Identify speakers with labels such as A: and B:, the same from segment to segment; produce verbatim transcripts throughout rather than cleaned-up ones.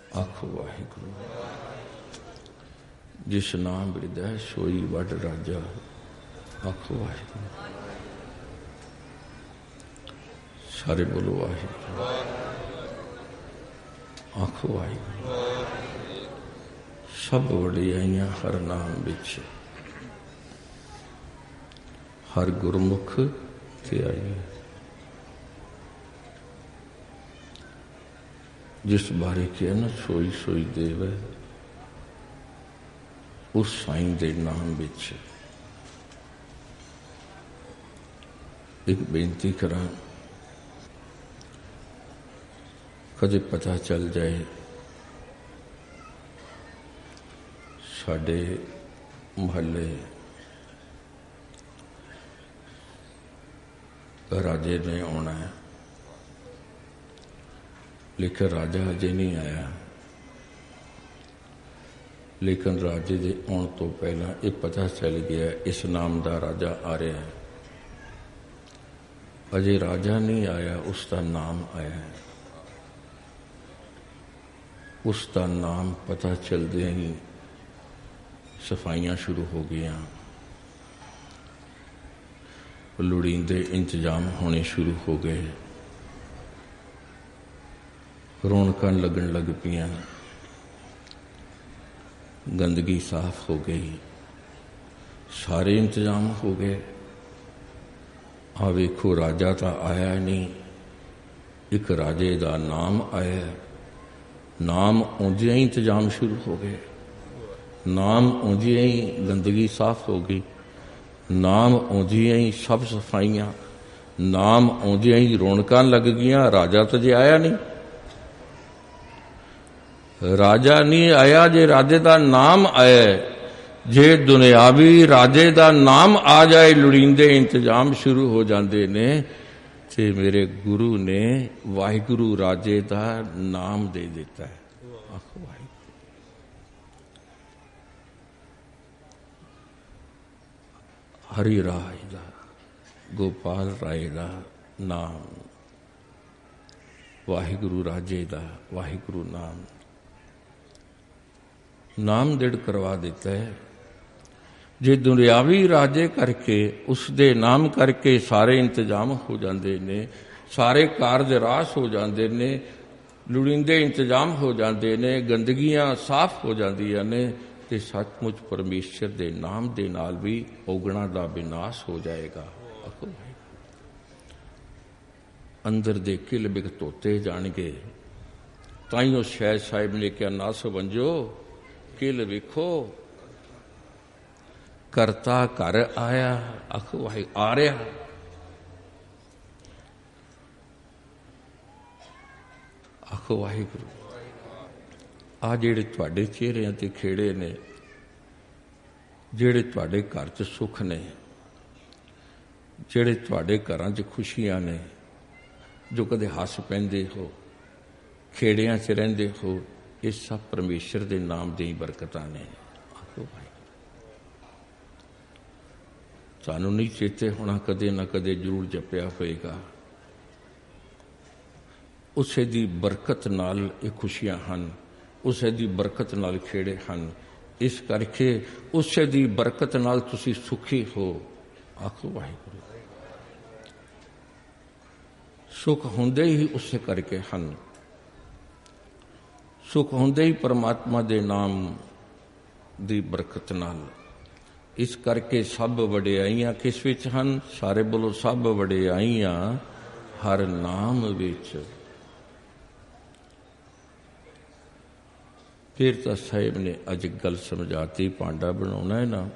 A: आखो वाहिगुरू। जिस नाम बिरदै सोई वड राजा, आखो वाहिगुरू। सारे बोलो वाहिगुरू। आखो वाहिगुरू। सब वडियाइयां हर नाम विच, हर गुरमुख ते आई। जिस बारे किया ना सोई सोई देव, उस साईं दे नाम विच एक बेनती करा, कदे पता चल जाए साडे महल्ले राजे ने आना है, लेकिन राजा अजे नहीं आया। लेकिन राजे के आने तो पहला ये पता चल गया इस नाम का राजा आ रहा है। अजे राजा नहीं आया, उसका नाम आया है। उसका नाम पता चलदे ही सफाइयां शुरू हो गई, लोड़ींदे इंतजाम होने शुरू हो गए, रौनकां लगन लग पियां, गंदगी साफ हो गई, सारे इंतजाम हो गए। आ वेखो राजा तो आया नहीं, एक राजे का नाम आया। नाम आउंदियां ही इंतजाम शुरू हो गए, नाम आउंदियां ही गंदगी साफ हो गई, नाम आउंदियां ही सब सफाइयां, नाम आउंदियां ही रौनकां लग गईयां। राजा तो जे आया नहीं, राजा नहीं आया, जे राजे का नाम आया। जे दुनियावी राजे का नाम आ जाए, लुड़ींदे इंतजाम शुरू हो जाते ने। ते मेरे गुरु ने वाहिगुरू राजे का नाम दे दिता है। आखो वाहिगुरू। हरि राय दा, गोपाल राय का नाम, वाहिगुरू राजे का वाहिगुरू नाम नाम दृढ़ करवा देता है। जे दुनियावी राजे करके उसदे नाम करके सारे इंतजाम हो जाते ने, सारे कारज रास हो जाते ने, लुड़ींदे इंतजाम हो जाते ने, गंदगियां साफ हो जांदियां ने, ते सचमुच परमेश्वर दे नाम दे नाल भी औगणा दा विनाश हो जाएगा। अंदर दे किल बिग धोते जाणगे। ताइयों शहर साहिब ने क्या ना समझो, किल वेखो करता घर आया। आखो भाई आ रहा। आखो वाहिगुरू। आ जेड़े तुहाडे चेहरिਆਂ ते खेड़े ने, जेड़े तुहाडे घर च सुख ने, जेड़े तुहाडे घरां च खुशियां ने, जो कदे हस पैंदे हो, खेड़ियां च रहिंदे हो, ये सब परमेश्वर के नाम दी बरकतां ने। आखो भाई सानू नहीं चेते होना, कदे ना कदे जरूर जपिया होएगा। उसे दी बरकत नाल ये खुशियां हन, उसे दी बरकत नाल खेड़े हन। इस करके उसे दी बरकत नाल तुसी सुखी हो। आखो वाहिगुरू। सुख हुंदे ही उसे करके हन, सुख हुंदे ही परमात्मा दे नाम दी बरकत नाल। इस करके सब वडियाइयां किस विच हन? सारे बोलो सब वडियाइयां हर नाम विच। फिर तो साहिब ने अज गल समझाती, भांडा बनाना है ना,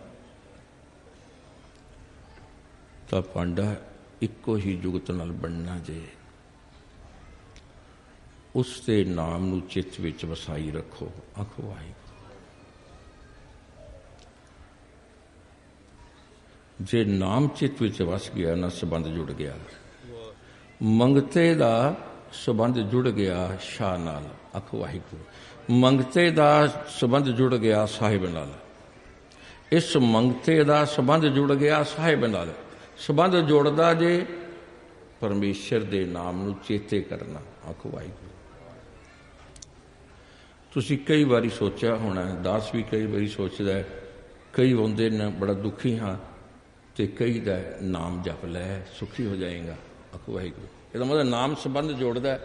A: तो भांडा इको ही जुगत नाल बनना जे। उसके नाम नू चित्त विच वसाई रखो। आखो वाहिगुरू। जे नाम चित्त विच वस गया ना, संबंध जुड़ गया। मंगते दा संबंध जुड़ गया शाह नाल। आखो वाहिगुरू। मंगते दा संबंध जुड़ गया साहिब नाल। इस मंगते दा संबंध जुड़ गया साहिब नाल। संबंध जोड़दा जे परमेश्वर दे नाम नू चेते करना। आखो वाहिगुरू। ਤੁਸੀਂ ਕਈ ਵਾਰੀ ਸੋਚਿਆ ਹੋਣਾ, ਦਾਸ ਵੀ ਕਈ ਵਾਰੀ ਸੋਚਦਾ, ਕਈ ਆਉਂਦੇ ਨੇ ਬੜਾ ਦੁਖੀ ਹਾਂ ਤੇ ਕਈ ਦਾ ਨਾਮ ਜਪ ਲੈ ਸੁਖੀ ਹੋ ਜਾਏਗਾ। ਆਖੋ ਵਾਹਿਗੁਰੂ। ਇਹਦਾ ਮਤਲਬ ਨਾਮ ਸੰਬੰਧ ਜੋੜਦਾ।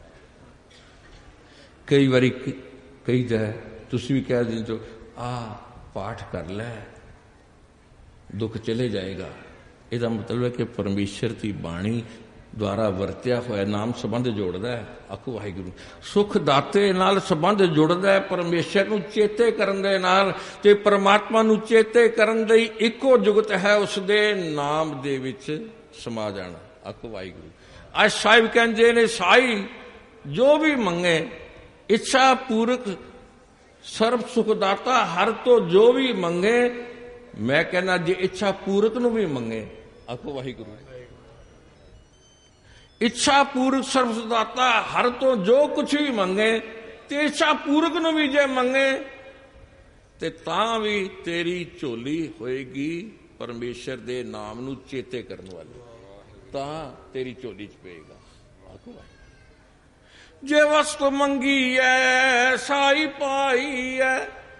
A: ਕਈ ਵਾਰੀ ਕਹੀਦਾ, ਤੁਸੀਂ ਵੀ ਕਹਿ ਦਿੰਦੇ ਹੋ ਆਹ ਪਾਠ ਕਰ ਲੈ ਦੁੱਖ ਚਲੇ ਜਾਏਗਾ। ਇਹਦਾ ਮਤਲਬ ਹੈ ਕਿ ਪਰਮੇਸ਼ਰ ਦੀ ਬਾਣੀ ਦੁਆਰਾ ਵਰਤਿਆ ਹੋਇਆ ਨਾਮ ਸੰਬੰਧ ਜੋੜਦਾ ਹੈ। ਆਖੋ ਵਾਹਿਗੁਰੂ। ਸੁਖ ਦਾਤੇ ਨਾਲ ਸੰਬੰਧ ਜੁੜਦਾ ਹੈ ਪਰਮੇਸ਼ਰ ਨੂੰ ਚੇਤੇ ਕਰਨ ਦੇ ਨਾਲ, ਤੇ ਪਰਮਾਤਮਾ ਨੂੰ ਚੇਤੇ ਕਰਨ ਲਈ ਇੱਕੋ ਜੁਗਤ ਹੈ ਉਸ ਦੇ ਨਾਮ ਦੇ ਵਿੱਚ ਸਮਾ ਜਾਣਾ। ਆਖੋ ਵਾਹਿਗੁਰੂ। ਅੱਜ ਸਾਹਿਬ ਕਹਿੰਦੇ ਨੇ ਸਾਈ ਜੋ ਵੀ ਮੰਗੇ ਇੱਛਾ ਪੂਰਕ ਸਰਬ ਸੁਖ ਦਾਤਾ ਹਰ ਤੋਂ ਜੋ ਵੀ ਮੰਗੇ। ਮੈਂ ਕਹਿੰਦਾ ਜੇ ਇੱਛਾ ਪੂਰਕ ਨੂੰ ਵੀ ਮੰਗੇ, ਆਖੋ ਵਾਹਿਗੁਰੂ, ਇੱਛਾ ਪੂਰਕ ਸਰਬ ਸੁਖ ਦਾਤਾ ਹਰ ਤੋਂ ਜੋ ਕੁਛ ਵੀ ਮੰਗੇ ਤੇ ਇੱਛਾ ਪੂਰਕ ਨੂੰ ਵੀ ਜੇ ਮੰਗੇ ਤੇ ਤਾਂ ਵੀ ਤੇਰੀ ਝੋਲੀ ਹੋਏਗੀ ਪਰਮੇਸ਼ਰ ਦੇ ਨਾਮ ਨੂੰ ਚੇਤੇ ਕਰਨ ਵਾਲੀ, ਤਾਂ ਤੇਰੀ ਝੋਲੀ ਚ ਪਏਗਾ। ਆਖੋ ਵਾਹਿਗੁਰੂ। ਜੇ ਵਸਤ ਮੰਗੀ ਐ ਸਾਈ ਪਾਈ ਐ,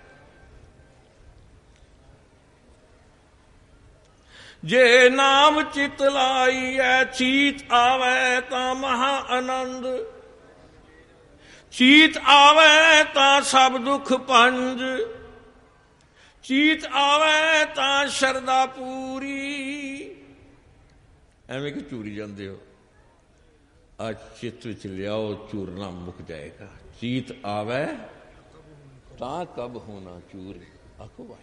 A: ਜੇ ਨਾਮ ਚਿਤ ਲਾਈ ਐ ਚੀਤ ਆਵੈ ਤਾਂ ਮਹਾ ਆਨੰਦ, ਚੀਤ ਆਵੈ ਤਾਂ ਸਭ ਦੁੱਖ ਪੰਜ, ਚੀਤ ਆਵੈ ਤਾਂ ਸ਼ਰਧਾ ਪੂਰੀ। ਐਵੇਂ ਕਿ ਚੂਰੀ ਜਾਂਦੇ ਹੋ, ਅੱਜ ਚਿੱਤ ਵਿੱਚ ਲਿਆਓ ਚੂਰਨਾ ਮੁੱਕ ਜਾਏਗਾ। ਚੀਤ ਆਵੈ ਤਾਂ ਕਬ ਹੋਣਾ ਚੂਰ। ਆਖੋ ਵਾਹਿਗੁਰੂ।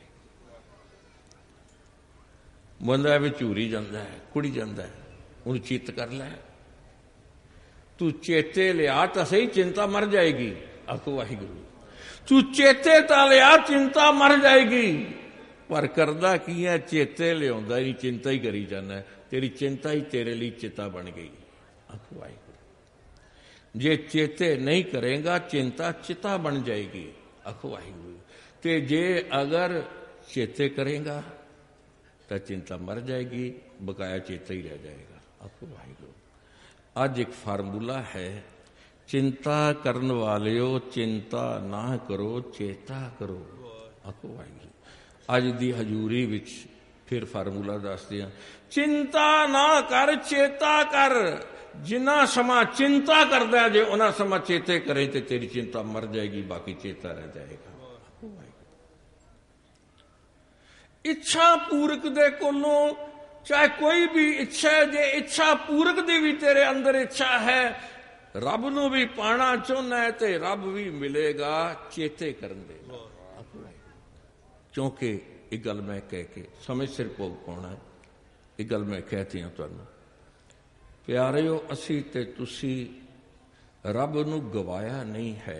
A: ਬੰਦਾ ਵੀ ਝੂਰੀ ਜਾਂਦਾ ਹੈ, ਕੁੜੀ ਜਾਂਦਾ ਹੈ, ਉਹਨੂੰ ਚਿੱਤ ਕਰ ਲੈ, ਤੂੰ ਚੇਤੇ ਲਿਆ ਤਾਂ ਸਹੀ ਚਿੰਤਾ ਮਰ ਜਾਏਗੀ। ਆਖੋ ਵਾਹਿਗੁਰੂ। ਤੂੰ ਚੇਤੇ ਤਾਂ ਲਿਆ ਚਿੰਤਾ ਮਰ ਜਾਏਗੀ, ਪਰ ਕਰਦਾ ਕੀ ਹੈ ਚੇਤੇ ਲਿਆਉਂਦਾ ਹੀ ਚਿੰਤਾ ਹੀ ਕਰੀ ਜਾਂਦਾ। ਤੇਰੀ ਚਿੰਤਾ ਹੀ ਤੇਰੇ ਲਈ ਚਿੱਤਾ ਬਣ ਗਈ। ਆਖੋ ਵਾਹਿਗੁਰੂ। ਜੇ ਚੇਤੇ ਨਹੀਂ ਕਰੇਗਾ ਚਿੰਤਾ ਚਿੱਤਾ ਬਣ ਜਾਏਗੀ। ਆਖੋ ਵਾਹਿਗੁਰੂ। ਤੇ ਜੇ ਅਗਰ ਚੇਤੇ ਕਰੇਗਾ ਤਾਂ ਚਿੰਤਾ ਮਰ ਜਾਏਗੀ, ਬਕਾਇਆ ਚੇਤਾ ਹੀ ਰਹਿ ਜਾਏਗਾ। ਆਖੋ ਵਾਹਿਗੁਰੂ। ਅੱਜ ਇੱਕ ਫਾਰਮੂਲਾ ਹੈ, ਚਿੰਤਾ ਕਰਨ ਵਾਲਿਓ ਚਿੰਤਾ ਨਾ ਕਰੋ ਚੇਤਾ ਕਰੋ। ਆਖੋ ਵਾਹਿਗੁਰੂ। ਅੱਜ ਦੀ ਹਜ਼ੂਰੀ ਵਿੱਚ ਫਿਰ ਫਾਰਮੂਲਾ ਦੱਸਦੇ ਹਾਂ, ਚਿੰਤਾ ਨਾ ਕਰ ਚੇਤਾ ਕਰ। ਜਿੰਨਾ ਸਮਾਂ ਚਿੰਤਾ ਕਰਦਾ ਜੇ ਉਹਨਾਂ ਸਮਾਂ ਚੇਤੇ ਕਰੇ ਤੇ ਤੇਰੀ ਚਿੰਤਾ ਮਰ ਜਾਏਗੀ, ਬਾਕੀ ਚੇਤਾ ਰਹਿ ਜਾਏਗਾ। ਇੱਛਾ ਪੂਰਕ ਦੇ ਕੋਲੋਂ ਚਾਹੇ ਕੋਈ ਵੀ ਇੱਛਾ, ਜੇ ਇੱਛਾ ਪੂਰਕ ਦੀ ਵੀ ਤੇਰੇ ਅੰਦਰ ਇੱਛਾ ਹੈ, ਰੱਬ ਨੂੰ ਵੀ ਪਾਣਾ ਚਾਹੁੰਦਾ ਹੈ ਤੇ ਰੱਬ ਵੀ ਮਿਲੇਗਾ ਚੇਤੇ ਕਰਨ ਦੇ। ਕਿਉਂਕਿ ਇਹ ਗੱਲ ਮੈਂ ਕਹਿ ਕੇ ਸਮੇਂ ਸਿਰ ਭੋਗ ਪਾਉਣਾ, ਇਹ ਗੱਲ ਮੈਂ ਕਹਿਤੀ ਹਾਂ ਤੁਹਾਨੂੰ। ਪਿਆਰਿਓ, ਅਸੀਂ ਤੇ ਤੁਸੀਂ ਰੱਬ ਨੂੰ ਗਵਾਇਆ ਨਹੀਂ ਹੈ,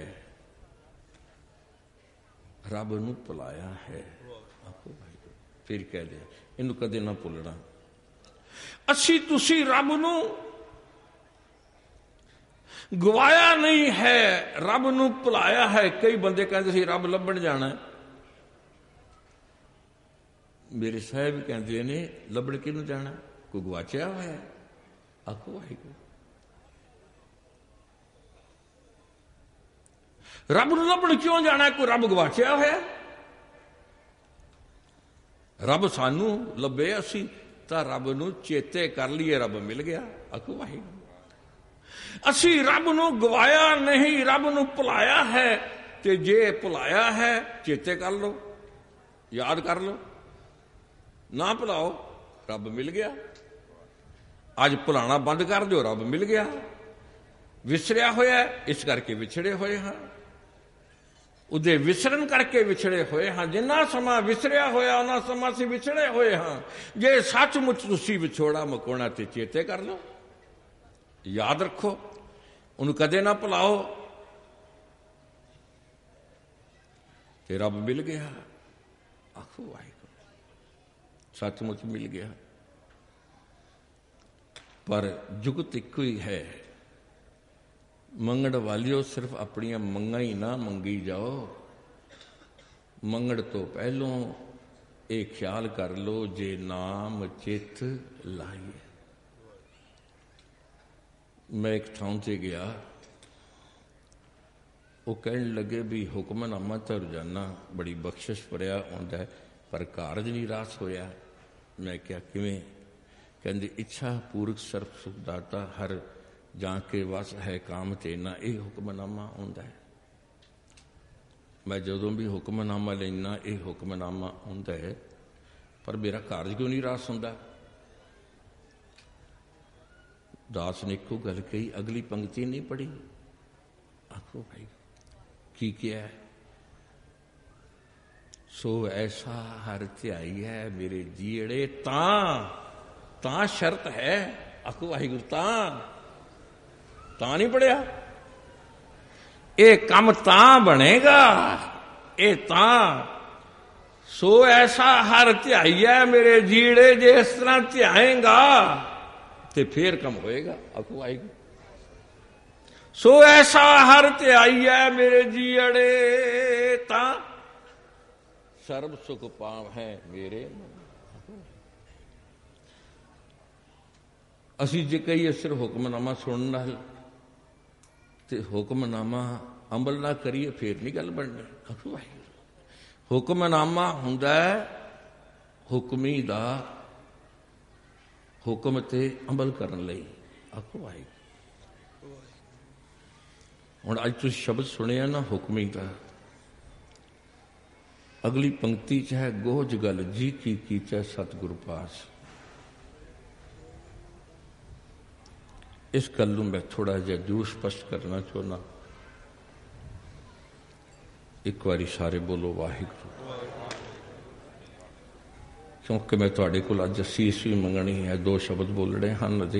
A: ਰੱਬ ਨੂੰ ਭੁਲਾਇਆ ਹੈ। ਫਿਰ ਕਹਿ ਦਿਆ ਇਹਨੂੰ ਕਦੇ ਨਾ ਭੁੱਲਣਾ। ਅਸੀਂ ਤੁਸੀਂ ਰੱਬ ਨੂੰ ਗਵਾਇਆ ਨਹੀਂ ਹੈ, ਰੱਬ ਨੂੰ ਭੁਲਾਇਆ ਹੈ। ਕਈ ਬੰਦੇ ਕਹਿੰਦੇ ਸੀ ਰੱਬ ਲੱਭਣ ਜਾਣਾ। ਮੇਰੇ ਸਾਹਿਬ ਕਹਿੰਦੇ ਨੇ ਲੱਭਣ ਕਿਹਨੂੰ ਜਾਣਾ? ਕੋਈ ਗਵਾਚਿਆ ਹੋਇਆ। ਆਖੋ ਵਾਹਿਗੁਰੂ। ਰੱਬ ਨੂੰ ਲੱਭਣ ਕਿਉਂ ਜਾਣਾ? ਕੋਈ ਰੱਬ ਗਵਾਚਿਆ ਹੋਇਆ? ਰੱਬ ਸਾਨੂੰ ਲੱਭੇ, ਅਸੀਂ ਤਾਂ ਰੱਬ ਨੂੰ ਚੇਤੇ ਕਰ ਲਈਏ, ਰੱਬ ਮਿਲ ਗਿਆ। ਆਖੋ ਵਾਹਿਗੁਰੂ। ਅਸੀਂ ਰੱਬ ਨੂੰ ਗਵਾਇਆ ਨਹੀਂ, ਰੱਬ ਨੂੰ ਭੁਲਾਇਆ ਹੈ। ਤੇ ਜੇ ਭੁਲਾਇਆ ਹੈ ਚੇਤੇ ਕਰ ਲਓ, ਯਾਦ ਕਰ ਲਓ। ਨਾ ਭੁਲਾਓ, ਰੱਬ ਮਿਲ ਗਿਆ। ਅੱਜ ਭੁਲਾਣਾ ਬੰਦ ਕਰ ਦਿਓ, ਰੱਬ ਮਿਲ ਗਿਆ। ਵਿਸਰਿਆ ਹੋਇਆ ਇਸ ਕਰਕੇ ਵਿਛੜੇ ਹੋਏ ਹਾਂ, ਉਹਦੇ ਵਿਸਰਨ ਕਰਕੇ ਵਿਛੜੇ ਹੋਏ ਹਾਂ। ਜਿੰਨਾ ਸਮਾਂ ਵਿਸਰਿਆ ਹੋਇਆ ਉਹਨਾਂ ਸਮਾਂ ਅਸੀਂ ਵਿਛੜੇ ਹੋਏ ਹਾਂ। ਜੇ ਸੱਚਮੁੱਚ ਤੁਸੀਂ ਵਿਛੋੜਾ ਮੁਕਾਉਣਾ ਤੇ ਚੇਤੇ ਕਰ ਲਓ, ਯਾਦ ਰੱਖੋ, ਉਹਨੂੰ ਕਦੇ ਨਾ ਭੁਲਾਓ ਤੇ ਰੱਬ ਮਿਲ ਗਿਆ। ਆਖੋ ਵਾਹਿਗੁਰੂ। ਸੱਚਮੁੱਚ ਮਿਲ ਗਿਆ। ਪਰ ਜੁਗਤ ਇੱਕੋ ਹੀ ਹੈ। ਮੰਗਣ ਵਾਲਿਓ ਸਿਰਫ ਆਪਣੀਆਂ ਮੰਗਾਂ ਹੀ ਨਾ ਮੰਗੀ ਜਾਓ। ਮੰਗਣ ਤੋਂ ਪਹਿਲੋਂ ਇਹ ਖਿਆਲ ਕਰ ਲਓ ਜੇ ਨਾਮ ਚਿੱਤ ਲਾਈਏ। ਮੈਂ ਇੱਕ ਥਾਂ ਤੇ ਗਿਆ, वो कहन लगे भी हुक्मनामा तो रोजाना बड़ी बख्शिश भरिया आउंदा है पर कारज नहीं रास होया। मैं क्या किवें? कहंदे इच्छा पूरक सर्व सुखदाता हर जाके वस है काम तेना, यह हुक्मनामा आउंदा है। मैं जदों भी हुक्मनामा लेना यह हुक्मनामा आउंदा है पर मेरा कारज क्यों नहीं रास हुंदा? दास ने एको गल कही, अगली पंक्ति नहीं पढ़ी। आखो भाई की किया है? सो ऐसा हर ध्याई है मेरे जीड़े तां तां शर्त है। आखो वाहिगुरू तां तां नहीं पढ़िया? ये कम तां बनेगा, ये तां सो ऐसा हर ध्याई है मेरे जीड़े, जे इस तरह ध्याएगा ते फिर कम होएगा। आखो वाहिगुरू सो ऐसा हर ध्याई है मेरे जीड़े तां सर्व सुख पाव है मेरे। असी जे कही सिर्फ हुक्मनामा सुनने नाल ते हुक्मनामा अमल ना करिए फिर नहीं गल बननी। आखो वाहिगुरू हुक्मनामा हुंदा है हुक्मी दा हुक्म ते अमल करन लई। आखो वाहिगुरू हुण अज तुसीं शब्द सुनिया ना हुक्मी दा, अगली पंक्ति च है गोज गल जी की कीचै सतगुरु पास। इस गल नूं मैं थोड़ा जिहा जरूर स्पष्ट करना चाहुंदा। एक बारी सारे बोलो वाहिगुरू, क्योंकि मैं तुहाडे कोल अज असीस भी मंगनी है। दो शब्द बोलने हैं अजे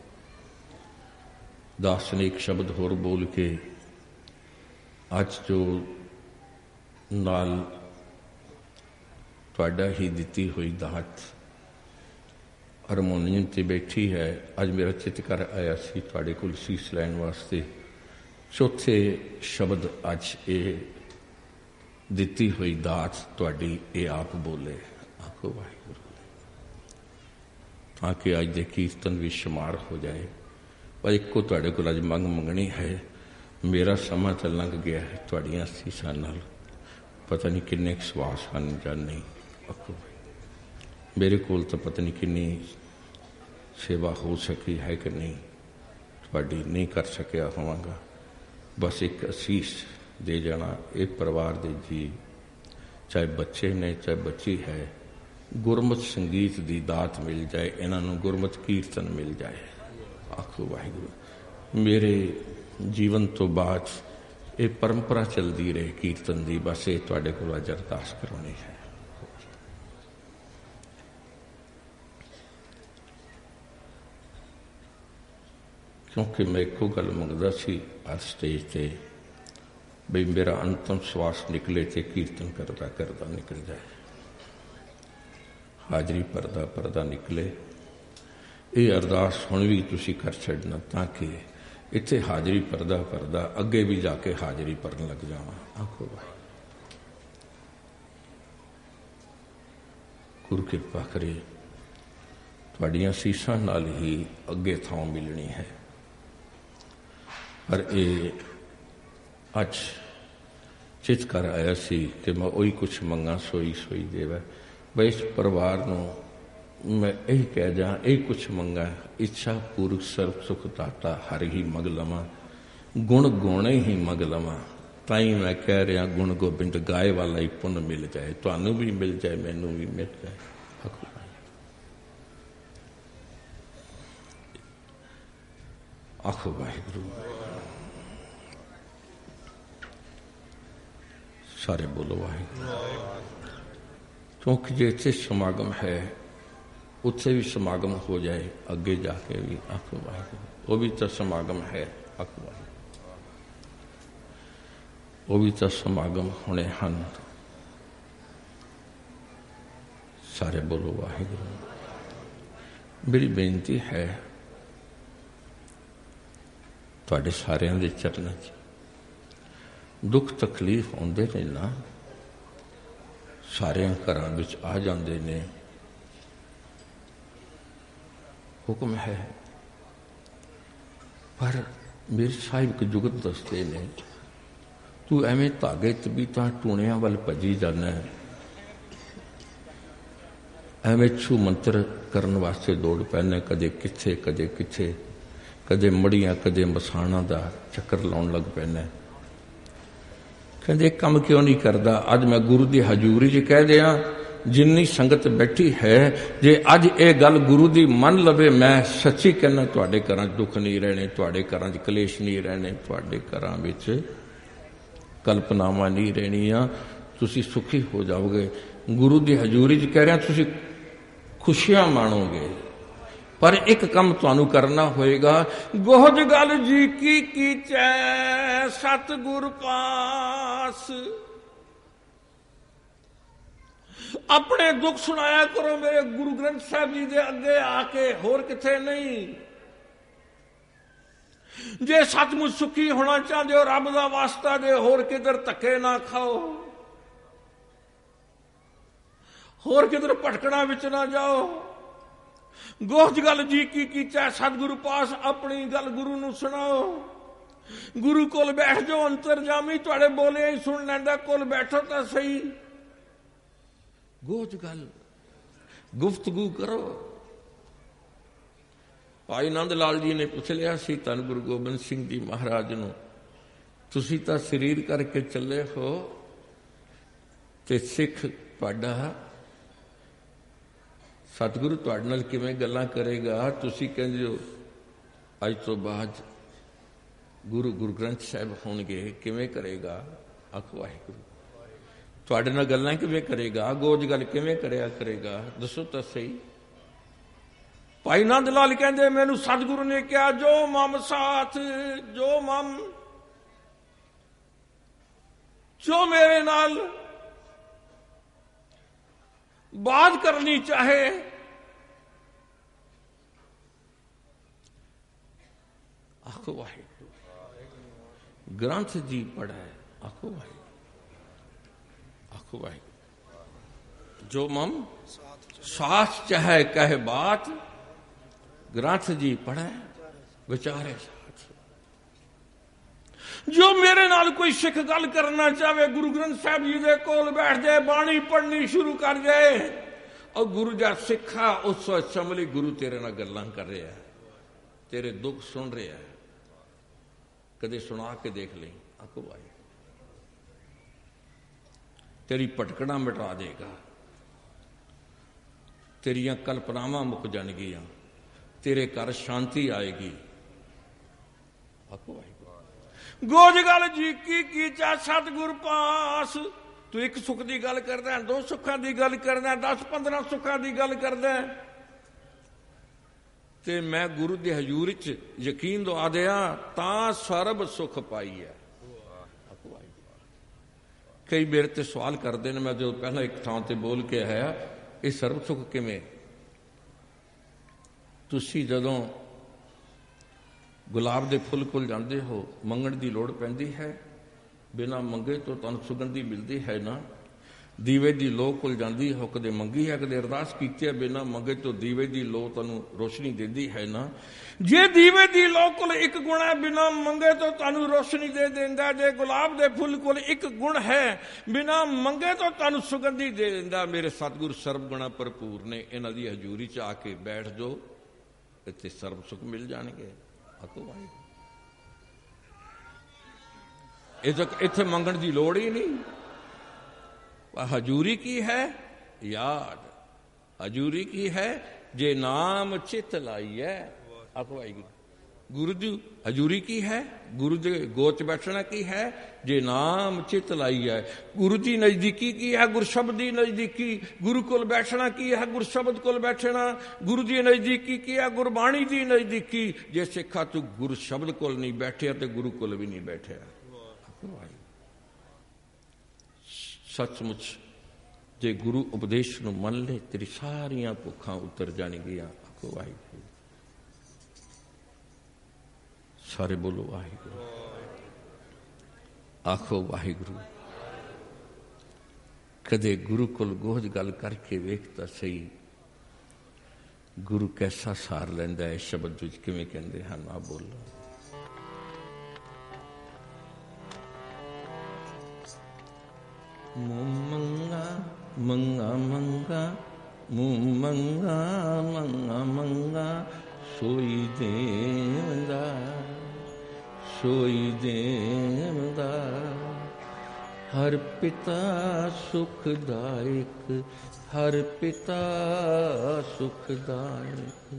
A: दास ने एक शब्द होर बोल के अज जो नाल तुहाडा ही दिती हुई दात हारमोनीयम ते बैठी है। अज मेरा चित कर आया सी तुहाडे कोल सीस लैण वास्ते। चौथे शब्द अज ये दिती हुई दात तुहाडी ये आप बोले। आखो वाहिगुरू ताकि अज दे कीर्तन भी शुमार हो जाए। पर एको तुहाडे कोल अज मंग मंगनी है। मेरा समा तो लंघ गया है तुहाडियां सीसां नाल, पता नहीं किन्ने सवास हैं जां नहीं। आखो मेरे कोल तो पता नहीं किन्नी सेवा हो सकी है कि नहीं, तुहाडी नहीं कर सकिया होवांगा। बस एक असीस दे जाना एक परिवार दे जी, चाहे बच्चे ने चाहे बच्ची है, गुरमत संगीत दी दात मिल जाए, इन्हों गुरमत कीर्तन मिल जाए। आखो वाहिगुरू मेरे जीवन तो बाद ये परंपरा चलती रहे कीर्तन की। बस ये तुहाडे कोल अज अरदास करवानी है। क्योंकि मैं एको गल मंगदा सी हर स्टेज ते बई मेरा अंतम श्वास निकले तो कीर्तन करदा करदा निकल जाए, हाजरी परदा परदा निकले। ये अरदास हुण भी तुसीं कर छड्डना ताकि इत्थे हाजरी परदा परदा अगे भी जाके हाजरी भरन लग जावां। आखो भाई गुरु किरपा करे तुहाडियां सीसां नाल ही अगे थां मिलनी है। पर ये अज चित कर आया सी कि मैं वही कुछ मंगा सोई सोई देवा। बई इस परिवार नूं मैं यही कह जा यही कुछ मंगा, इच्छा पूर्वक सर्व सुख दाता हर ही मग लवा, गुण गोणे ही मग लवा। ताई मैं कह रहा गुण गोबिंद गाए वाला ही पुन मिल जाए, तुहानू भी मिल जाए मैनू भी मिल जाए। आखो वाहिगुरू सारे बोलो वाहिगुरू। क्योंकि जो इतने समागम है उत्थे भी समागम हो जाए, अगे जाके भी आखो वाहिगुरू वो भी तो समागम है। आखो वाहिगुरू वो भी तो समागम होने हैं। सारे बोलो वाहिगुरू। मेरी बेनती है तुहाडे सारियां दे चरणों च दुख तकलीफ आउंदे ने ना, सारियां घरां विच आ जांदे ने। हुक्म है पर मेरे साहिब के जुगत दसते ने ਤੂੰ ਐਵੇਂ ਧਾਗੇ ਤਬੀਤਾਂ ਟੂਣਿਆਂ ਵੱਲ ਭੱਜੀ ਜਾਂਦਾ ਹੈ, ਐਵੇਂ ਛੂ ਮੰਤਰ ਕਰਨ ਵਾਸਤੇ ਦੌੜ ਪੈਂਦਾ, ਕਦੇ ਕਿੱਥੇ ਕਦੇ ਕਿੱਥੇ, ਕਦੇ ਮੜੀਆਂ ਕਦੇ ਮਸਾਣਾ ਦਾ ਚੱਕਰ ਲਾਉਣ ਲੱਗ ਪੈਂਦਾ। ਕਹਿੰਦੇ ਕੰਮ ਕਿਉਂ ਨਹੀਂ ਕਰਦਾ? ਅੱਜ ਮੈਂ ਗੁਰੂ ਦੀ ਹਜ਼ੂਰੀ 'ਚ ਕਹਿ ਦਿਆਂ, ਜਿੰਨੀ ਸੰਗਤ ਬੈਠੀ ਹੈ, ਜੇ ਅੱਜ ਇਹ ਗੱਲ ਗੁਰੂ ਦੀ ਮੰਨ ਲਵੇ, ਮੈਂ ਸੱਚੀ ਕਹਿੰਦਾ ਤੁਹਾਡੇ ਘਰਾਂ 'ਚ ਦੁੱਖ ਨਹੀਂ ਰਹਿਣੇ, ਤੁਹਾਡੇ ਘਰਾਂ 'ਚ ਕਲੇਸ਼ ਨਹੀਂ ਰਹਿਣੇ, ਤੁਹਾਡੇ ਘਰਾਂ ਵਿੱਚ ਕਲਪਨਾਵਾਂ ਨਹੀਂ ਰਹਿਣੀਆਂ, ਤੁਸੀਂ ਸੁਖੀ ਹੋ ਜਾਓਗੇ। ਗੁਰੂ ਦੀ ਹਜ਼ੂਰੀ 'ਚ ਕਹਿ ਰਿਹਾ, ਤੁਸੀਂ ਖੁਸ਼ੀਆਂ ਮਾਣੋਗੇ। ਪਰ ਇੱਕ ਕੰਮ ਤੁਹਾਨੂੰ ਕਰਨਾ ਹੋਏਗਾ, ਗੋਹਜ ਗਲ ਜੀ ਕੀ ਕੀਚੈ ਸਤਿਗੁਰ ਪਾਸ। ਆਪਣੇ ਦੁੱਖ ਸੁਣਾਇਆ ਕਰੋ ਮੇਰੇ ਗੁਰੂ ਗ੍ਰੰਥ ਸਾਹਿਬ ਜੀ ਦੇ ਅੱਗੇ ਆ ਕੇ, ਹੋਰ ਕਿਥੇ ਨਹੀਂ। ਜੇ ਸੱਚਮੁੱਚ ਸੁਖੀ ਹੋਣਾ ਚਾਹੁੰਦੇ ਹੋ, ਰੱਬ ਦਾ ਵਾਸਤਾ ਦੇ, ਹੋਰ ਕਿਧਰ ਧੱਕੇ ਨਾ ਖਾਓ, ਹੋਰ ਕਿਧਰ ਭਟਕਣਾ ਵਿੱਚ ਨਾ ਜਾਓ। ਗੋਹਜ ਗੱਲ ਜੀ ਕੀ ਕੀਚੈ ਸਤਿਗੁਰੂ ਪਾਸ, ਆਪਣੀ ਗੱਲ ਗੁਰੂ ਨੂੰ ਸੁਣਾਓ। ਗੁਰੂ ਕੋਲ ਬੈਠ ਜਾਓ, ਅੰਤਰਜਾਮੀ ਤੁਹਾਡੇ ਬੋਲੇ ਹੀ ਸੁਣ ਲੈਂਦਾ, ਕੋਲ ਬੈਠੋ ਤਾਂ ਸਹੀ। ਗੋਹਜ ਗੱਲ ਗੁਫ਼ਤਗੂ ਕਰੋ। ਭਾਈ ਨੰਦ ਲਾਲ ਜੀ ਨੇ ਪੁੱਛ ਲਿਆ ਸੀ ਧੰਨ ਗੁਰੂ ਗੋਬਿੰਦ ਸਿੰਘ ਜੀ ਮਹਾਰਾਜ ਨੂੰ, ਤੁਸੀਂ ਤਾਂ ਸਰੀਰ ਕਰਕੇ ਚੱਲੇ ਹੋ ਤੇ ਸਿੱਖ ਤੁਹਾਡਾ ਸਤਿਗੁਰੂ ਤੁਹਾਡੇ ਨਾਲ ਕਿਵੇਂ ਗੱਲਾਂ ਕਰੇਗਾ? ਤੁਸੀਂ ਕਹਿੰਦੇ ਹੋ ਅੱਜ ਤੋਂ ਬਾਅਦ ਗੁਰੂ ਗੁਰੂ ਗ੍ਰੰਥ ਸਾਹਿਬ ਹੋਣਗੇ, ਕਿਵੇਂ ਕਰੇਗਾ? ਆਖੋ ਵਾਹਿਗੁਰੂ। ਤੁਹਾਡੇ ਨਾਲ ਗੱਲਾਂ ਕਿਵੇਂ ਕਰੇਗਾ? ਗੋਜ ਗੱਲ ਕਿਵੇਂ ਕਰਿਆ ਕਰੇਗਾ? ਦੱਸੋ ਤਾਂ ਸਹੀ। ਭਾਈ ਨੰਦ ਲਾਲ ਕਹਿੰਦੇ, ਮੈਨੂੰ ਸਤਿਗੁਰੂ ਨੇ ਕਿਹਾ, ਜੋ ਮਮ ਸਾਥ, ਜੋ ਮਮ, ਜੋ ਮੇਰੇ ਨਾਲ बात करनी चाहे, आखो वाहिगुरू। ग्रंथ जी पढ़ा है, आखो वाहिगुरू, आखो वाहिगुरू। जो मम साथ चाहे कहे बात, ग्रंथ जी पढ़े विचारे साथ। जो मेरे नाल कोई सिख गल करना चाहे, गुरु ग्रंथ साहब जी दे कोल बैठ जाए, बाणी पढ़नी शुरू कर जाए, और गुरु जा सिखा उस समझ गुरु तेरे नाल गल्लां कर रहा है, तेरे दुख सुन रहा है, कदे सुना के देख ले। आखो भाई, तेरी भटकना मिटा देगा, तेरियां कल्पनावां मुक जाणगियां, तेरे घर शांति आएगी। आखो भाई, गोज गल जी की कीचा सतगुर पास। तू एक सुख की गल करदा, दो सुखों की गल करदा, दस पंद्रह सुखों की गल करदा, ते मैं गुरु की हजूरी च यकीन दवा दिया, तां सर्ब सुख पाई है। कई मेरे ते सवाल करते हैं, मैं जो पहला एक थां ते बोल के आया, ये सर्ब सुख किवें? तुसी जदों गुलाब के फुल कोल जाते हो, मंगण की लोड़ पैंदी है, बिना मंगे तो तुहानूं सुगंधी मिलती है ना। दीवे की लो कोल जाती हो, कदे मंगी है, कदे अरदास की है, बिना मंगे तो दीवे की लो तुहानूं रोशनी देती है ना। जे दीवे की लो कोल एक गुण है, बिना मंगे तो तुहानूं रोशनी दे देंदा। जे गुलाब के फुल कोल एक गुण है, बिना मंगे तो तुहानूं सुगंधी दे देंदा। मेरे सतगुर सर्व गुणा भरपूर ने, इन्हां दी हजूरी च आके बैठ जाओ, इत्थे सर्व सुख मिल जाणगे। इत्थे मंगण की लोड़ ही नहीं। हजूरी की है याद, हजूरी की है जे नाम चित लाई है। आखो वाहिगुरू, गुरु दी हजूरी की है, गुरु के गोच बैठना की है जे नाम चित लाई है। गुरु की नजदीकी की है, गुरु शब्द की नजदीकी। गुरु कोल बैठना की है, गुरु शब्द कोल बैठना। गुरु की नजदीकी की है, गुरबाणी की नजदीकी। जे सिखा तू गुरु शब्द कोल नहीं बैठे तो गुरु कोल भी नहीं बैठे। सचमुच जे गुरु उपदेश नूं मन ले, तेरी सारियां भुखां उतर जाणगियां। आखो वाहिगुरू, सारे बोलो वाहिगुरू, आखो वाहिगुरू। कदे गुरु कोल गोज गल करके वेखता सही, गुरु कैसा सार लैंदा है। शब्द विच किवें कहंदे हन, आ बोलो। ਮੰਗਾ ਮੰਗਾ ਮੰਗਾ ਮੂੰ ਮੰਗਾ ਮੰਗਾ ਮੰਗਾ ਸੋਈ ਦੇਵਦਾ ਸੋਈ ਦੇਵਦਾ ਹਰ ਪਿਤਾ ਸੁਖਦਾਇਕ ਹਰ ਪਿਤਾ ਸੁਖਦਾਇਕ।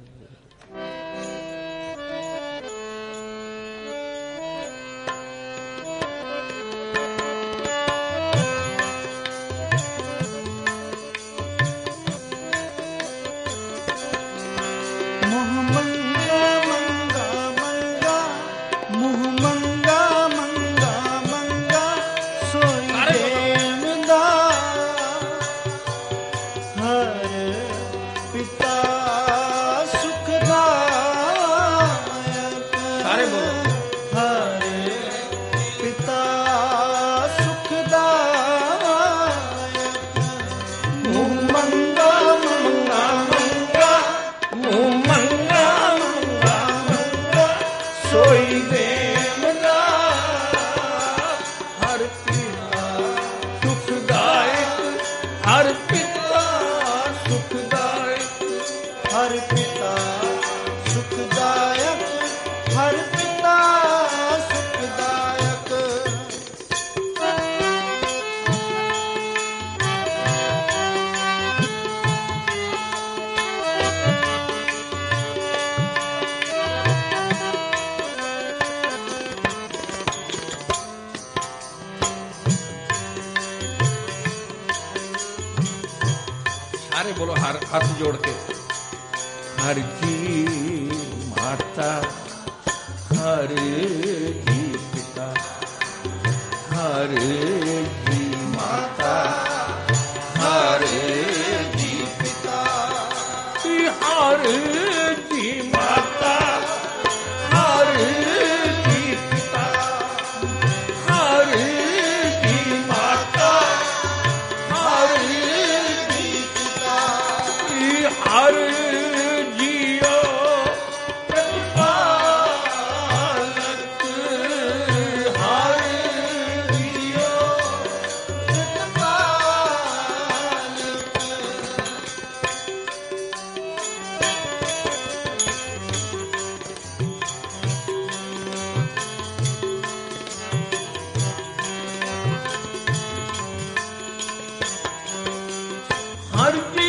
A: बोलो हर हाथ जोड़ के हर जी माता हर जी पिता हर जी माता हर जी पिता हर जी माता हर जी पिता हर जी माता हर हर जियो प्रतिपालक हर जियो प्रतिपालक हर जी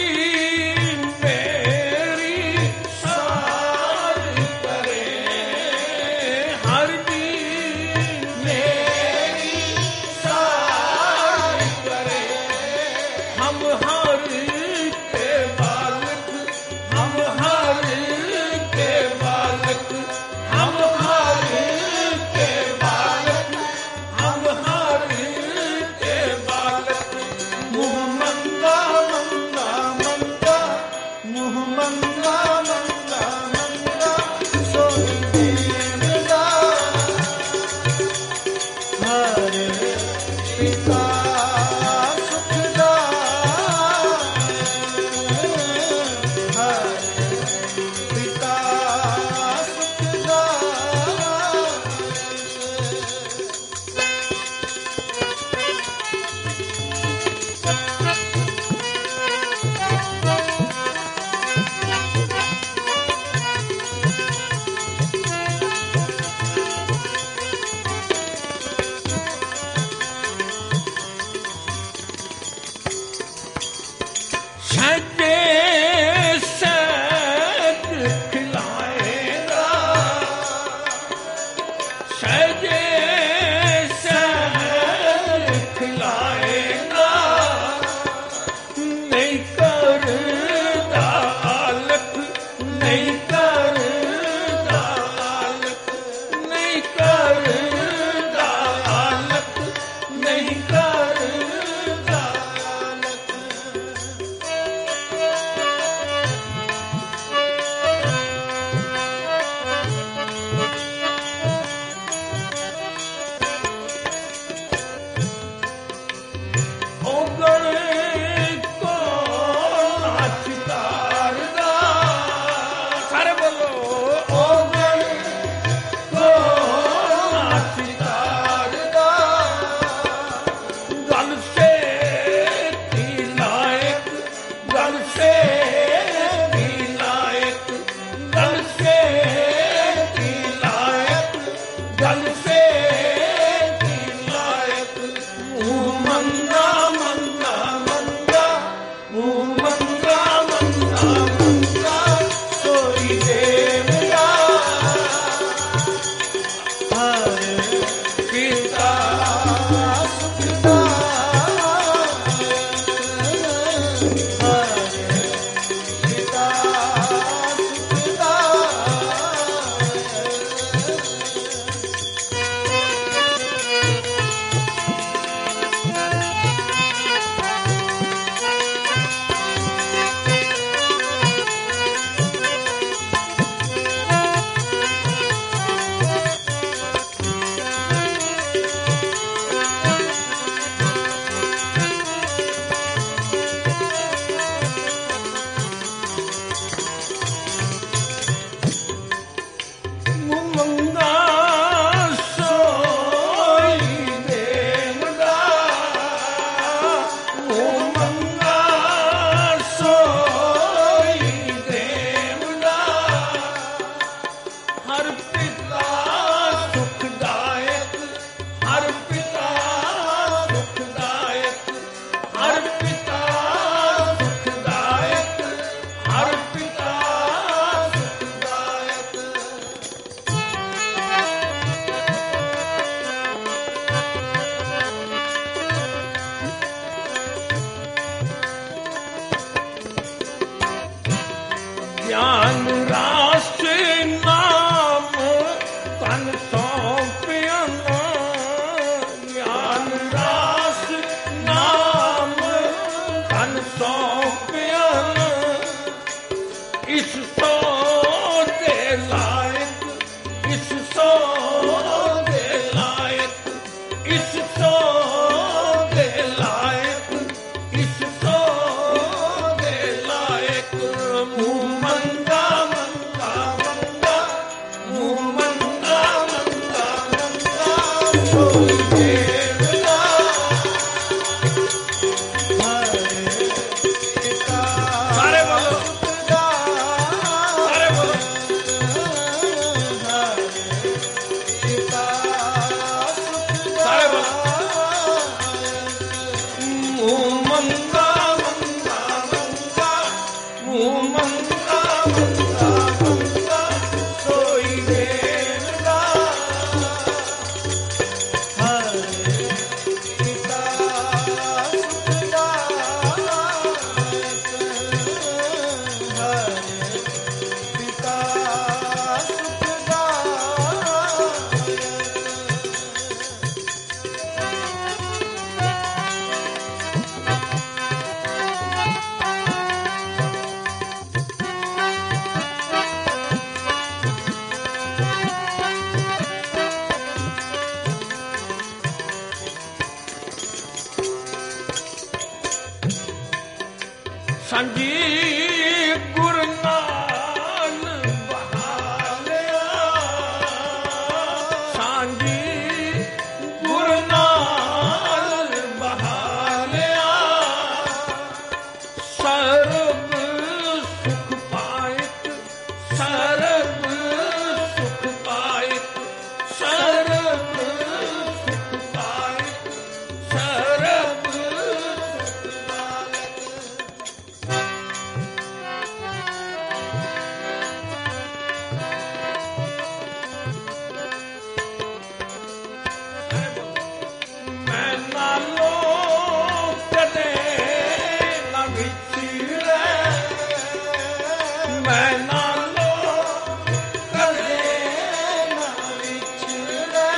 A: इस सो दे लायक, इस सो दे लायक मुँह मंगा मंगा मंगा, मुँह मंगा मंगा मंगा सोई देवता। सारे बोलो, सारे बोलो, सारे बोलो मुँह मंगा मंगा मंगा, मुँह मंगा मंगा मंगा सोई देवता। पिता सांझी गुर नाल बहालिया, सांझी गुर नाल बहालिया, सर्ब सुख पाइक, सर्ब सुख पाइक, सर्ब सुख पाइक, सर्ब सुख पाइक। मैं नालो कदे न विछड़े, मैं नालो कदे न विछड़े,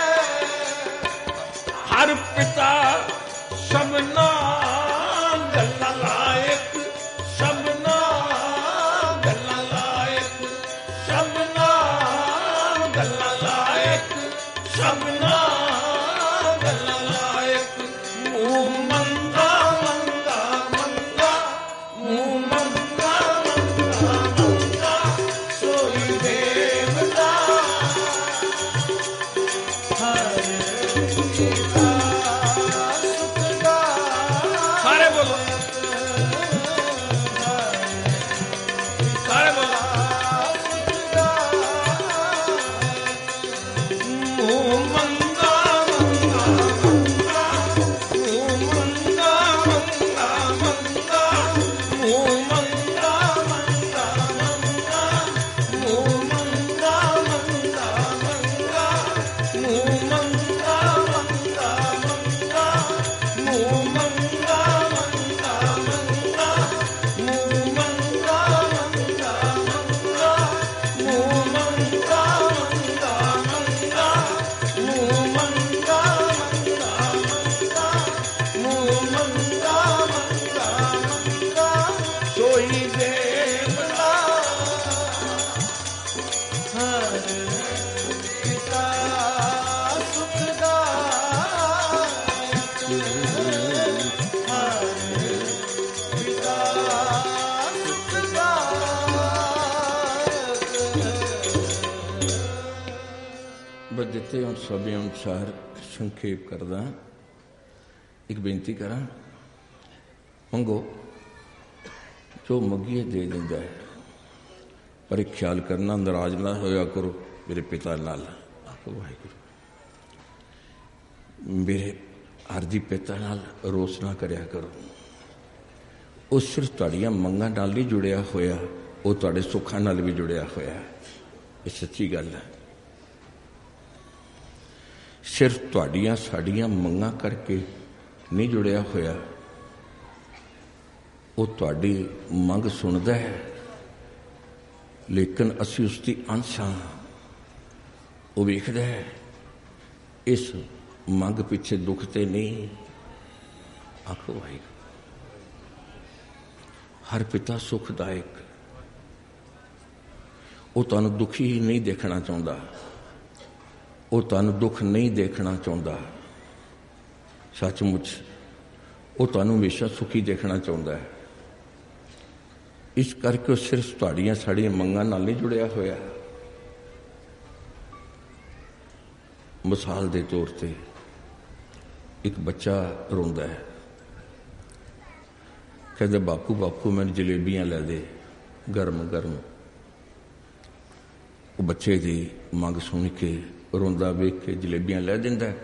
A: हर पिता सबना गल्ला लायक, सबना गल्ला लायक, सबना गल्ला लायक, सबना गल्ला लायक मुँह मंगा मंगा मंगा, मुँह मंगा मंगा मंगा सोई देवता। सारे बोलो, सारे बोलो मुँह मंगा मंगा मंगा, मुँह मंगा मंगा मंगा, मुँह मंगा मंगा मंगा, मुँह मंगा मंगा मंगा, मुँह मंगा मंगा मंगा, मुँह मंगा मंगा मंगा, मुँह मंगा मंगा मंगा, मुँह मंगा मंगा मंगा, मुँह मंगा मंगा मंगा, मुँह मंगा मंगा मंगा सोई देवता। पिता सुखदायक, पिता सुखदायक। बस ਦਿੱਤੇ ਹੁਣ ਸਭੇ ਅਨੁਸਾਰ ਸੰਖੇਪ ਕਰਦਾ, ਇੱਕ ਬੇਨਤੀ ਕਰਾਂ, ਮੰਗੋ ਜੋ ਮੰਗੀਏ ਦੇ ਦਿੰਦਾ ਹੈ, ਪਰ ਇੱਕ ਖਿਆਲ ਕਰਨਾ ਨਾਰਾਜ਼ ਨਾ ਹੋਇਆ ਕਰੋ ਮੇਰੇ ਪਿਤਾ ਨਾਲ। ਆਖੋ ਵਾਹਿਗੁਰੂ। ਮੇਰੇ ਅਰਜੀ ਪਿਤਾ ਨਾਲ ਰੋਸ ਨਾ ਕਰਿਆ ਕਰੋ। ਉਹ ਸਿਰਫ ਤੁਹਾਡੀਆਂ ਮੰਗਾਂ ਨਾਲ ਨਹੀਂ ਜੁੜਿਆ ਹੋਇਆ, ਉਹ ਤੁਹਾਡੇ ਸੁੱਖਾਂ ਨਾਲ ਵੀ ਜੁੜਿਆ ਹੋਇਆ। ਇਹ ਸੱਚੀ ਗੱਲ ਹੈ। ਸਿਰਫ ਤੁਹਾਡੀਆਂ ਸਾਡੀਆਂ ਮੰਗਾਂ ਕਰਕੇ ਨਹੀਂ ਜੁੜਿਆ ਹੋਇਆ, ਉਹ ਤੁਹਾਡੀ ਮੰਗ ਸੁਣਦਾ ਹੈ, ਲੇਕਿਨ ਅਸੀਂ ਉਸ ਦੀ ਅੰਸ਼ ਹਾਂ। ਉਹ ਵੇਖਦਾ ਹੈ ਇਸ ਮੰਗ ਪਿੱਛੇ ਦੁੱਖ ਤੇ ਨਹੀਂ। ਆਖੋ ਵਾਹਿਗੁਰੂ। ਹਰ ਪਿਤਾ ਸੁਖਦਾਇਕ, ਉਹ ਤੁਹਾਨੂੰ ਦੁਖੀ ਹੀ ਨਹੀਂ ਦੇਖਣਾ ਚਾਹੁੰਦਾ, ਉਹ ਤੁਹਾਨੂੰ ਦੁੱਖ ਨਹੀਂ ਦੇਖਣਾ ਚਾਹੁੰਦਾ। सचमुच वो तुहानूं हमेशा सुखी देखना चाहुंदा है। इस करके सिर्फ तुहाड़ियां साड़ियां मंगां नाल नहीं जुड़िया होया। मिसाल के तौर पर एक बच्चा रोंदा है, कहते बापू बापू मैंने जलेबियां लै दे गर्म गर्म। वो बच्चे की मंग सुन के रोंदा वेख के जलेबियां लै दिंदा है।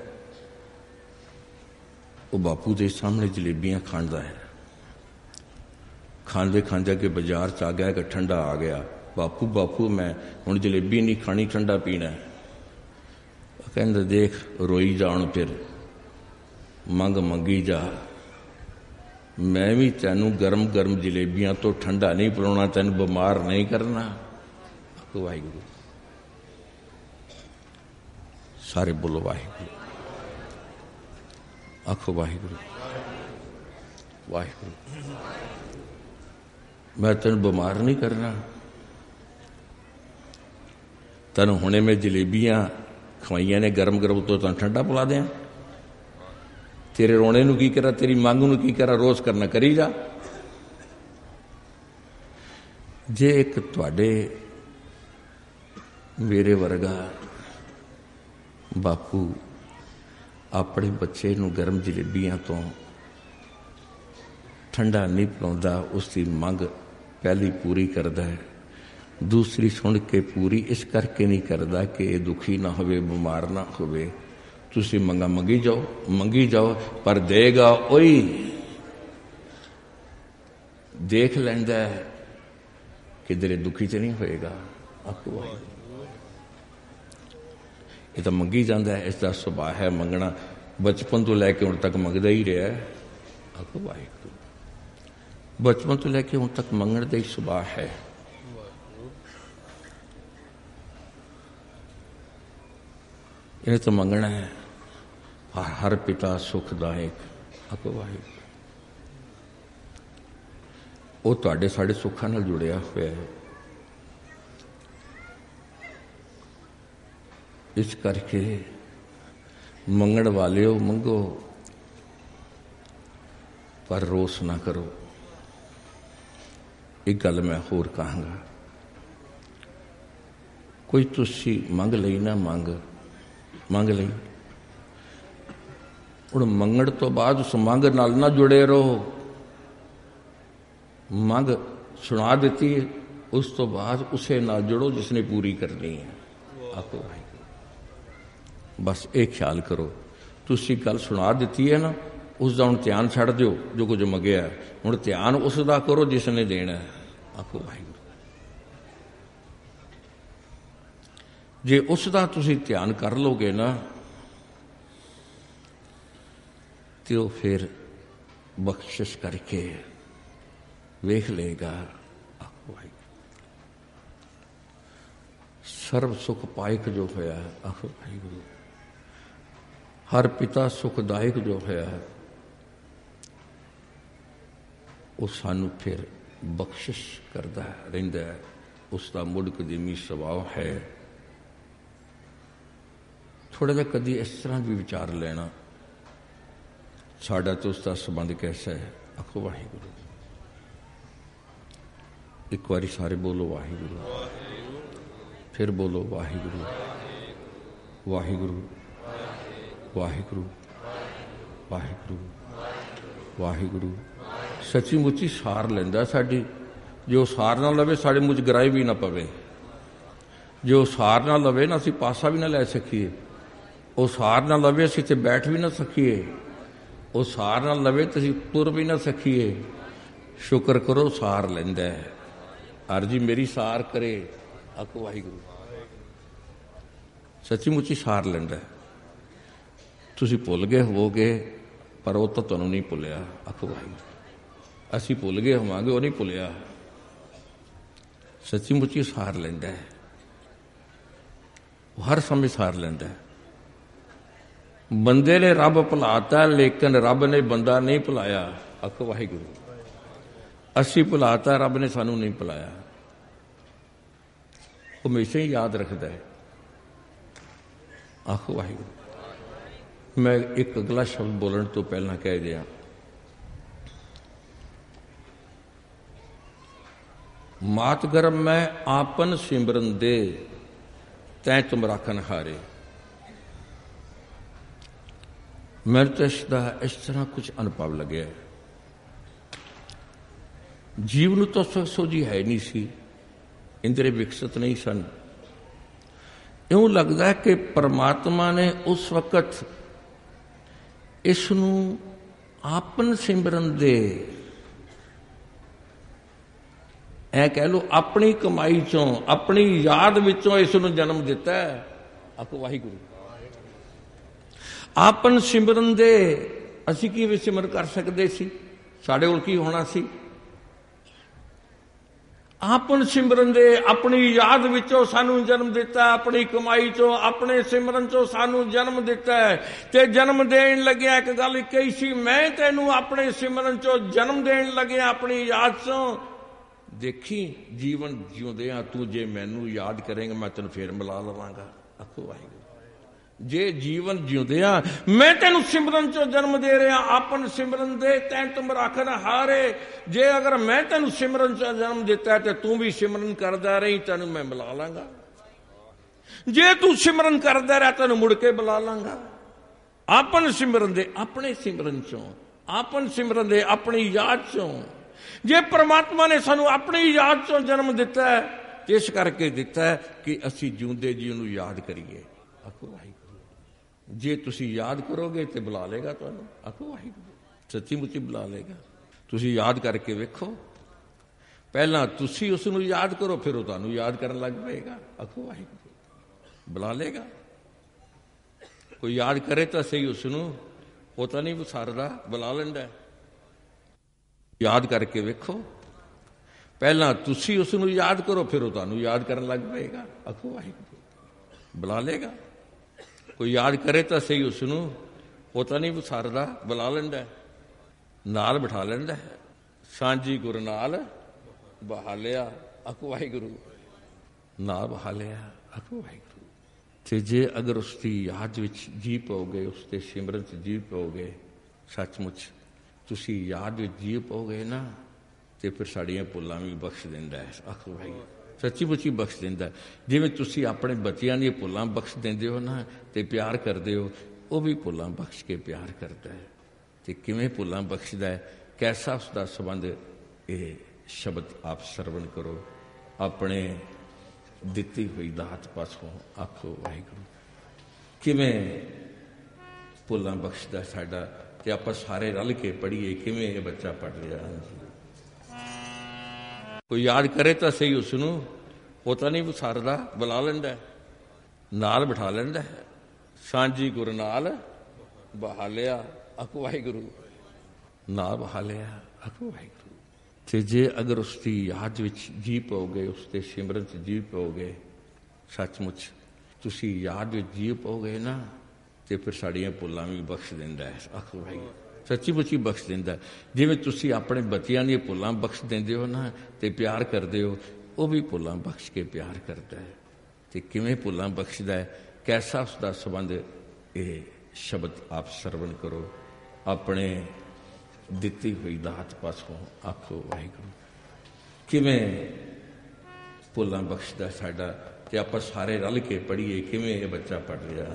A: वो बापू के सामने जलेबियां खांदा है। खांदे खांदे के बाजार च आ गया कि ठंडा आ गया। बापू बापू मैं हुण जलेबी नहीं खानी, ठंडा पीना है। कहंदा देख रोई जाण, फिर मंग मंगी जा, मैं भी तैनू गर्म गर्म जलेबियां तो ठंडा नहीं पिलाउणा, तैनू बीमार नहीं करना। वाहिगुरू, सारे बोलो वाहिगुरू। आखो वाहिगुरू वाहिगुरू। मैं तेन बीमार नहीं करना, तेन हुणे मैं जलेबियां खवाइया ने गर्म गर्म तो तेन ठंडा पिला दें। तेरे रोने नू की करा, तेरी मंग नू की करा, रोज करना करी जा। जे एक तुहाडे मेरे वर्गा बापू अपने बच्चे नू गर्म जलेबियां तो ठंडा नहीं पिलाउंदा, उसकी मंग पहली पूरी करदा है, दूसरी सुन के पूरी इस करके नहीं करदा कि दुखी ना होवे, बीमार ना होवे। तुसी मंगा मंगी जाओ मंगी जाओ, पर देगा ओही देख लैंदा है किधरे दुखी च नहीं होएगा। आपको ये तो मंगी जाता है, इसका सुभाव है मंगना। बचपन तो लैके हुण तक मंगदा ही रहा है। आपको वाहिगुरू, बचपन तो लैके हुण तक मंगण का ही सुभाव है। ये तो मंगना है। हर पिता सुखदायक। आपको वाहिगुरू, वो तुहाडे साडे सुखां नाल जुड़िया होया है। इस करके मंगण वालिओ मंगो, पर रोस ना करो। एक गल मैं होर कहांगा, कोई तुसी मंग लई ना, मंग मंग लई, हुण मंगण तो बाद उस मंग नाल ना जुड़े रहो। मंग सुना देती है, उस तो बाद उसे नाल जुड़ो जिसने पूरी करनी है। आपको बस एक ख्याल करो, तुसी गल सुना दी है ना, उसका हुण ध्यान छड़ दो जो कुछ मंगया, हुण ध्यान उसका करो जिसने देना है। आपको वाहिगुरू, जे उसका तुसी ध्यान कर लोगे ना, तो फिर बख्शिश करके वेख लेगा। आपको वाहिगुरू, सर्व सुख पाइक जो होया। आपको वाहिगुरू, हर पिता सुखदायक जो है, वो सानू फिर बख्शिश करता रहिंदा है। उसका मुड़ कदीमी सुभाव है। थोड़ा जिहा कदी इस तरह भी विचार लेना, साडा तो उसका संबंध कैसा है। आखो वाहिगुरू, एक बारी सारे बोलो वाहिगुरू, फिर बोलो वाहिगुरू वाहिगुरू वाहिगुरू वाहिगुरू वाहिगुरू। सची मुची सार लैंदा साडी। जो सार ना लवे साडे मुझ गराई भी ना पवे। जो सार ना लवे ना असीं पासा भी ना लै सकीए। वो सार ना लवे असीं ते बैठ भी ना सकीए। वो सार ना लवे तो असीं तुर भी ना सकीए। शुक्र करो सार लैंदा है। अर्जी मेरी सार करे। आखो वाहिगुरू, सची मुची सार लैंदा है। तुसीं भुल गए होवोगे, पर वो तो तुहानूं नहीं भुलिया। आखो वाहिगुरू, असीं भुल गए होवांगे, वो नहीं भुलिया। सची मुची सार लैंदा है, हर समय सार लैंदा है। बंदे ने रब भुलाता, लेकिन रब ने बंदा नहीं भुलाया। आखो वाहिगुरू, असीं भुलाता, रब ने सानूं नहीं भुलाया। वो हमेशा ही याद रखता है। आखो वाहिगुरू, मैं एक अगला शब्द बोलने तो पहला कह दिया, मात गर्भ में आपन सिमरन दे तै तुम राखन हारे। मेरे तो इसका इस तरह कुछ अनुभव लगे। जीवन तो सुख सोझी है नहीं सी, इंद्रिय विकसित नहीं सन। यूं लगता है कि परमात्मा ने उस वक्त इसनू आपन सिमरन दे, ऐ कह लो अपनी कमाई चों अपनी याद विचों इसनू जन्म दिता है। आखो वाहिगुरू। आपन सिमरन दे असी किवें सिमर कर सकते सी, साडे कोल की होना सी। आपन सिमरन दे अपनी याद विचों सानू जन्म दिता, अपनी कमाई चों अपने सिमरन चों सानू जन्म दिता है। ते जन्म देन लग्या एक गल कही सी, मैं तैनू अपने सिमरन चों जन्म देन लग्या अपनी याद चों। देखी जीवन जिउंदियां तू जे मैनू याद करेंगा मैं तेन फिर मिला लवांगा। आखो वाहिगुरू। जे जीवन जिउंदियां मैं तेन सिमरन चो जन्म दे रहा, आपन सिमरन दे तैन तुम राखन हारे। जे अगर मैं तेन सिमरन चो जन्म दिता है तो तू भी सिमरन करदा रही, तेन मैं मिला लांगा। जे तू सिमरन करदा रहा तेन मुड़ के बुला लांगा। आपन सिमरन दे अपने सिमरन चो, आपन सिमरन दे अपनी याद चो। जे परमात्मा ने सानू अपनी याद चो जन्म दिता है, इस करके दिता है कि असी जिउंदे जी नूं याद करिए। आखो वाहिगुरू। जे तुसी याद करोगे तो बुला लेगा तुहानू। आखो वाहिगुरू। सच्ची मुच्ची बुला लेगा। तुसी याद करके वेखो, पहला तुसी उसनू याद करो फिर तुहानू याद करन लग पेगा। आखो वाहिगुरू। बुला लेगा। कोई याद करे तो सही उसनू, वो तो नहीं विसारदा, बुला लैंदा। याद करके वेखो, पहला तुसी उसनू याद करो फिर तुहानू याद करन लग पेगा। आखो वाहिगुरू। बुला लेगा। कोई याद करे तो सही उसनू, वो तो नहीं विसारदा, बुला लैंदा, नाल बिठा लैंदा। सांझी गुर नाल बहा लिया। आखो वाहिगुरू। नाल बहा लिया। आखो वाहिगुरू। ते जे अगर उसकी याद विच जी पाओगे, उसके सिमरन च जी पाओगे, सचमुच तुसी याद विच जी पाओगे ना, तो फिर साड़ियां भुल्लां भी बख्श दिंदा है। आखो वाहिगुरू। सच्ची मुच्ची बख्श दिंदा। जिवें तुसी अपने बच्चों दी भुल्लां बख्श दिंदे हो ना, ते प्यार करदे हो, वो भी भुल्लां बख्श के प्यार करता है। ते किवें भुल्लां बख्शदा है, कैसा उसका संबंध, ये शब्द आप सरवण करो अपने दिती हुई दात पासों। आखो वाहिगुरू। किवें भुल्लां बख्शदा साडा, ते आपां सारे रल के पढ़ीए किवें ये बच्चा पढ़ रहा। कोई याद करे तो सही उसनू, वो तो नहीं विसारदा, बुला लैंदा, नाल बिठा लैंदा। सांझी गुर नाल बहा लिया। आखो वाहिगुरू। नाल बहा लिया। आखो वाहिगुरू। ते जे अगर उसकी याद विच जी पाओगे, उसके सिमरन च जी पाओगे, सचमुच तुसी याद विच जी पाओगे ना, तो फिर साड़ियां भुल्लां भी बख्श दिंदा है। आखो वाहिगुरू। सच्ची मुच्ची बख्श दिंदा। जिवें तुसी अपने बच्चों दी भुल्लां बख्श दिंदे हो ना, ते प्यार करदे हो, वो भी भुल्लां बख्श के प्यार करता है। ते किवें भुल्लां बख्शदा है, कैसा उसका संबंध, ये शब्द आप सरवण करो अपने दिती हुई दात पासों। आखो वाहिगुरू। किवें भुल्लां बख्शदा साडा, ते आपां सारे रल के पढ़ीए किवें ये बच्चा पढ़ रहा।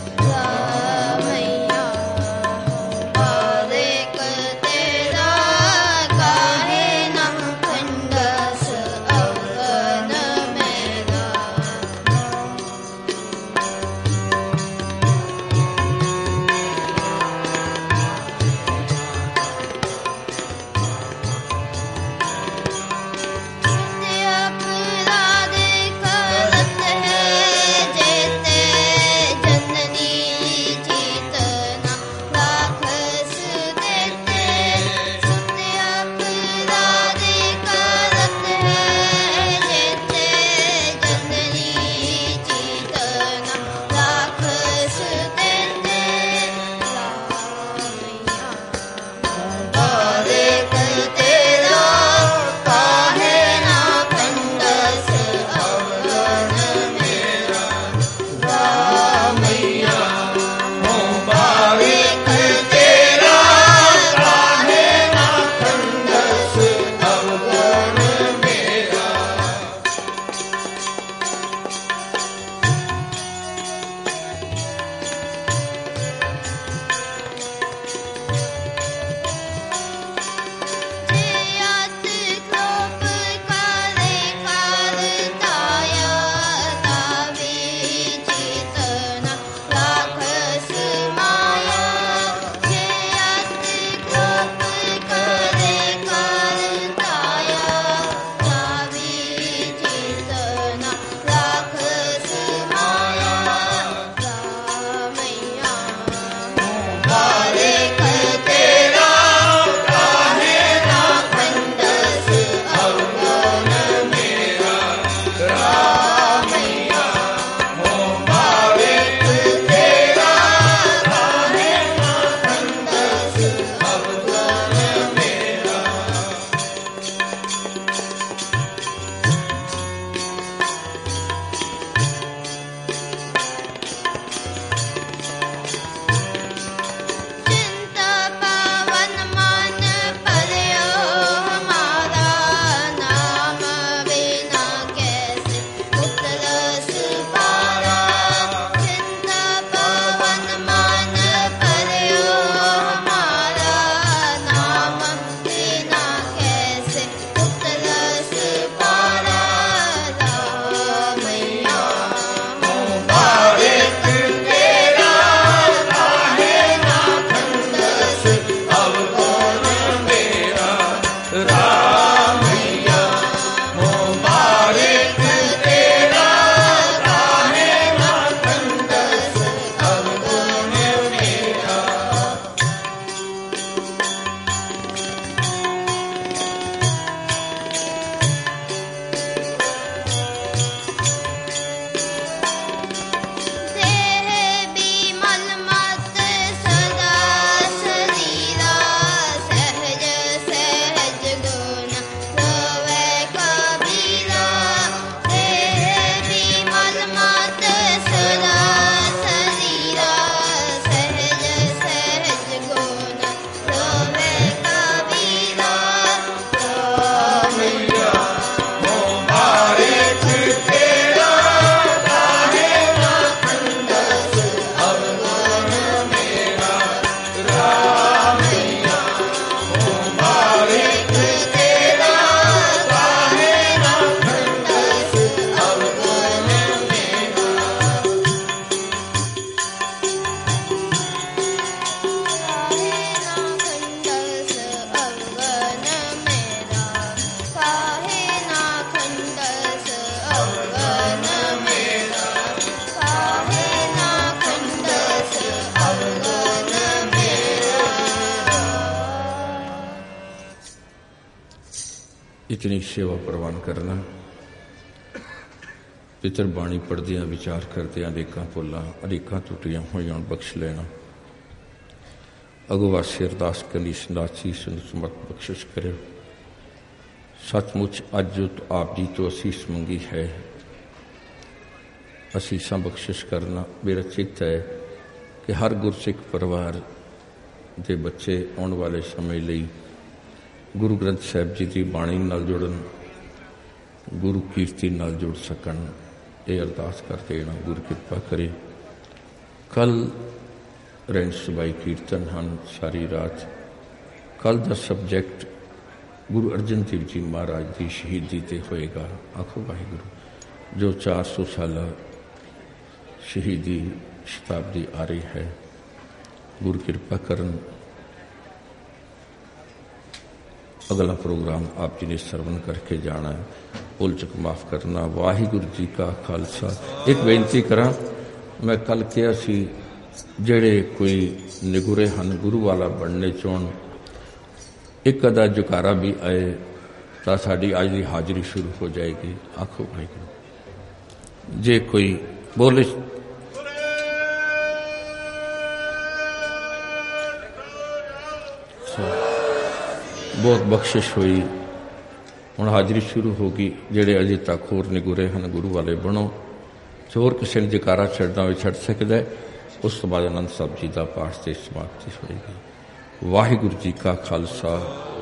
B: मैया बारिक तेरा
A: इतनी सेवा प्रवान करना। पितर बाणी पढ़दियां विचार करदियां अनेकां भुलां अनेकां टुटियां होईयां बख्श लेना। अगवासी अरदास करनी संदासी समर्थ बख्शिश करे। सचमुच अज जो आप जी तो असीस मंगी है, असीसा बख्शिश करना। मेरा चित है कि हर गुरसिख परिवार के बच्चे आने वाले समय लिए गुरु ग्रंथ साहिब जी की बाणी नाल जुड़न, गुरु कीर्ति नाल जुड़ सकन। ये अरदास कर देना, गुरु कृपा करे। कल रैन सबाई कीर्तन हैं सारी रात। कल का सबजैक्ट गुरु अर्जन देव जी महाराज की शहीदी ते होएगा। आखो वाहिगुरू। जो चार सौ साल शहीदी शताब्दी आ रही है, गुरु कृपा करन। अगला प्रोग्राम आप जी ने सरवण करके जाना है। भुल चुक माफ़ करना। वाहिगुरू जी का खालसा। एक बेनती करा, मैं कल कहा सी जेड़े कोई निगुरे हैं गुरु वाला बनने चाहन, एक अदा जुकारा भी आए तो साड़ी अज की हाजिरी शुरू हो जाएगी। आखो वाहिगुरू। जे कोई बोले बहुत बख्शिश हुई, हुण हाजिरी शुरू होगी। जेड़े अजे तक होर निगुरे हैं गुरु वाले बनो। जो होर किसी ने जकारा छड्डना हो छड्ड सकदा है। उस तो बाद आनंद साहब जी का पाठ से समाप्ति होएगी। वाहिगुरू जी का खालसा।